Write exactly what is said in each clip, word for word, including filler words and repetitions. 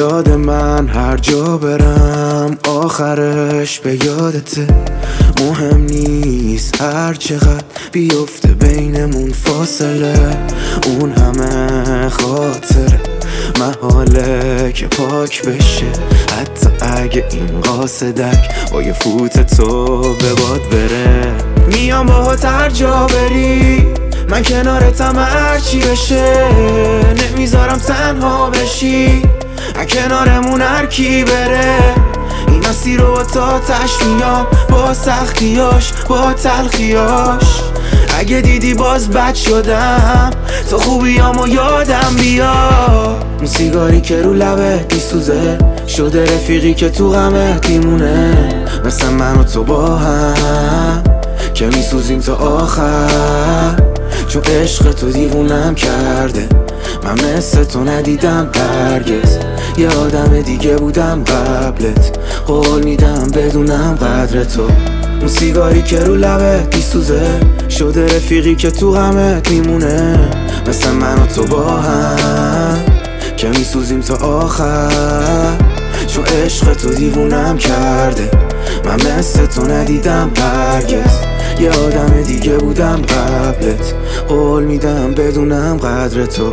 یاد من هر جا برم آخرش به یادته. مهم نیست هر چقدر بیفته بینمون فاصله، اون همه خاطره محاله که پاک بشه. حتی اگه این قاصدک با یه فوت تو به باد بره. میام باهات هر جا بری، من کنارتم هرچی بشه. نمیذارم تنها بشی، از کنارمون هر کی بره. این مسیر رو با تا تش میام، با سختیاش با تلخیاش. اگه دیدی باز بد شدم، تو خوبیامو یادم بیا. اون سیگاری که رو لبت میسوزه، شده رفیقی که تو غمت میمونه. مثل من و تو با هم که میسوزیم تا آخر، چون عشق تو دیوونم کرده. من مثل تو ندیدم هرگز، یه آدم دیگه بودم قبلت. قول میدم بدونم قدر تو. اون سیگاری که رو لبت میسوزه، شده رفیقی که تو غمت میمونه. مثل من و تو با هم که میسوزیم تا آخر، چون عشق تو دیوونم کرده. من مثل تو ندیدم هرگز، یه آدم دیگه بودم قبلت. قول میدم بدونم قدر تو.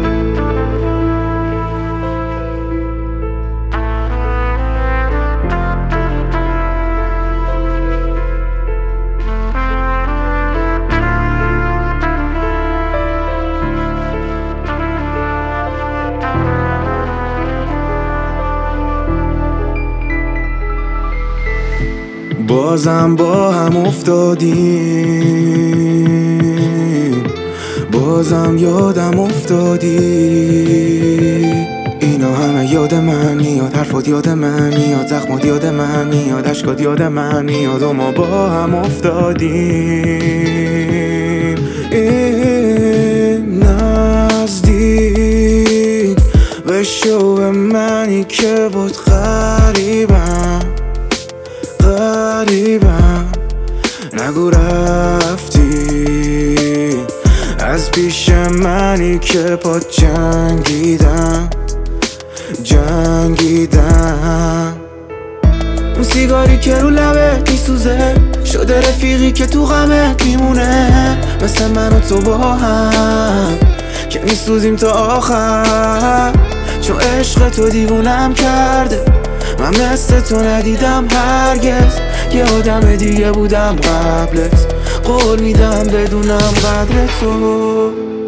بازم با هم افتادیم، بازم یادم افتادی. اینا همه یاد من میاد، حرفات یاد من میاد، زخمات یاد من میاد، اشکات یاد من میاد. و ما با هم افتادیم این نزدیک بشو به منی که بود غریبم غریبم. نگو رفتی از پیش منی که پا جنگیدم جنگیدم. اون سیگاری که رو لبت میسوزه، شده رفیقی که تو غمت میمونه. مثل من و تو با هم که میسوزیم تا آخر، چون عشق تو دیوونم کرده. من مثل تو ندیدم هرگز، یه آدم دیگه بودم قبلت. قول میدم بدونم قدر تو.